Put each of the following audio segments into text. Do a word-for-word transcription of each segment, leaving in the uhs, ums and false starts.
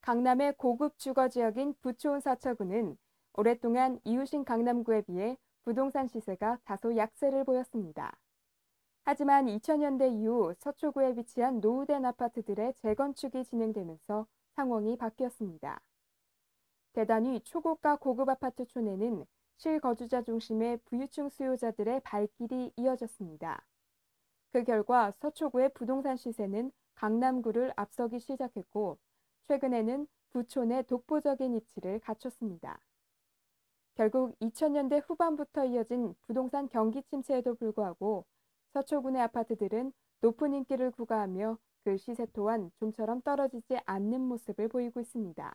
강남의 고급 주거 지역인 부촌 서초구는 오랫동안 이웃인 강남구에 비해 부동산 시세가 다소 약세를 보였습니다. 하지만 이천 년대 이후 서초구에 위치한 노후된 아파트들의 재건축이 진행되면서 상황이 바뀌었습니다. 대단위 초고가 고급 아파트촌에는 실거주자 중심의 부유층 수요자들의 발길이 이어졌습니다. 그 결과 서초구의 부동산 시세는 강남구를 앞서기 시작했고 최근에는 부촌의 독보적인 입지를 갖췄습니다. 결국 이천 년대 후반부터 이어진 부동산 경기 침체에도 불구하고 서초구 내 아파트들은 높은 인기를 구가하며 그 시세 또한 좀처럼 떨어지지 않는 모습을 보이고 있습니다.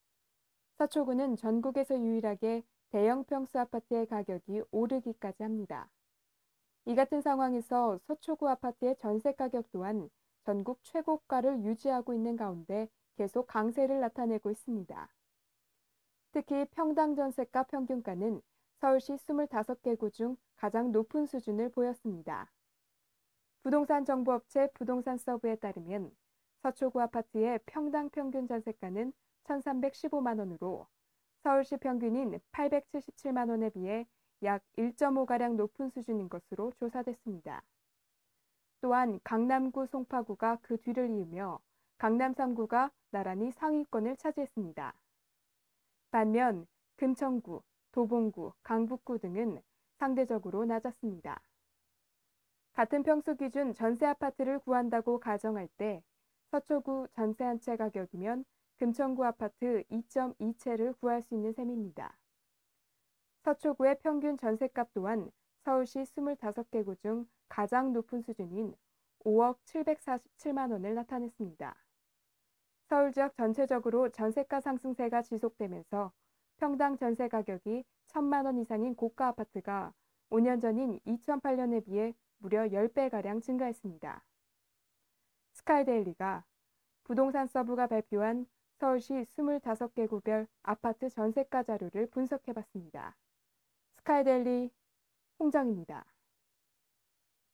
서초구는 전국에서 유일하게 대형 평수 아파트의 가격이 오르기까지 합니다. 이 같은 상황에서 서초구 아파트의 전세 가격 또한 전국 최고가를 유지하고 있는 가운데 계속 강세를 나타내고 있습니다. 특히 평당 전세가 평균가는 서울시 이십오 개구 중 가장 높은 수준을 보였습니다. 부동산 정보업체 부동산 서브에 따르면 서초구 아파트의 평당 평균 전세가는 천삼백십오만 원으로 서울시 평균인 팔백칠십칠만 원에 비해 약 일 점 오가량 높은 수준인 것으로 조사됐습니다. 또한 강남구, 송파구가 그 뒤를 이으며 강남 삼 구가 나란히 상위권을 차지했습니다. 반면 금천구, 도봉구, 강북구 등은 상대적으로 낮았습니다. 같은 평수 기준 전세 아파트를 구한다고 가정할 때 서초구 전세 한 채 가격이면 금천구 아파트 이 점 이 채를 구할 수 있는 셈입니다. 서초구의 평균 전세값 또한 서울시 이십오 개구 중 가장 높은 수준인 오억 칠백사십칠만 원을 나타냈습니다. 서울 지역 전체적으로 전세가 상승세가 지속되면서 평당 전세 가격이 천만 원 이상인 고가 아파트가 오 년 전인 이천팔 년에 비해 무려 십 배가량 증가했습니다. 스카이데일리가 부동산 서브가 발표한 서울시 이십오 개구별 아파트 전세가 자료를 분석해봤습니다. 스카이데일리 홍정입니다.